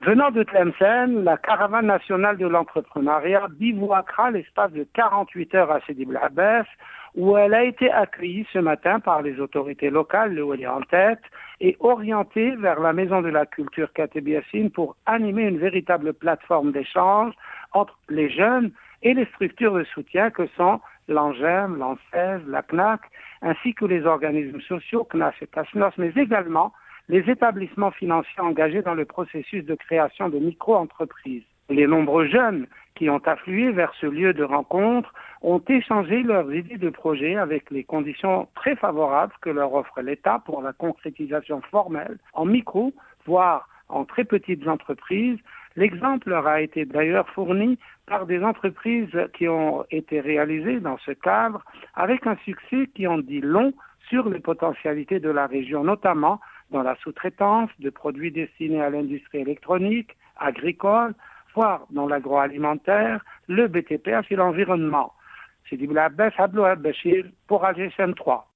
Venant de Tlemcen, la caravane nationale de l'entrepreneuriat bivouaquera l'espace de 48 heures à Sidi Bel Abbès, où elle a été accueillie ce matin par les autorités locales, le Wali en tête, et orientée vers la Maison de la Culture Kateb Yassine pour animer une véritable plateforme d'échange entre les jeunes et les structures de soutien que sont l'ANGEM, l'ANSES, la CNAC, ainsi que les organismes sociaux, CNAS et CASNOS, mais également les établissements financiers engagés dans le processus de création de micro-entreprises. Les nombreux jeunes qui ont afflué vers ce lieu de rencontre ont échangé leurs idées de projet avec les conditions très favorables que leur offre l'État pour la concrétisation formelle en micro, voire en très petites entreprises. L'exemple leur a été d'ailleurs fourni par des entreprises qui ont été réalisées dans ce cadre avec un succès qui en dit long sur les potentialités de la région, notamment dans la sous-traitance de produits destinés à l'industrie électronique, agricole, voire dans l'agroalimentaire, le BTP et l'environnement. Sidi Bel Abbès, Abdou Bachir pour AGSM 3.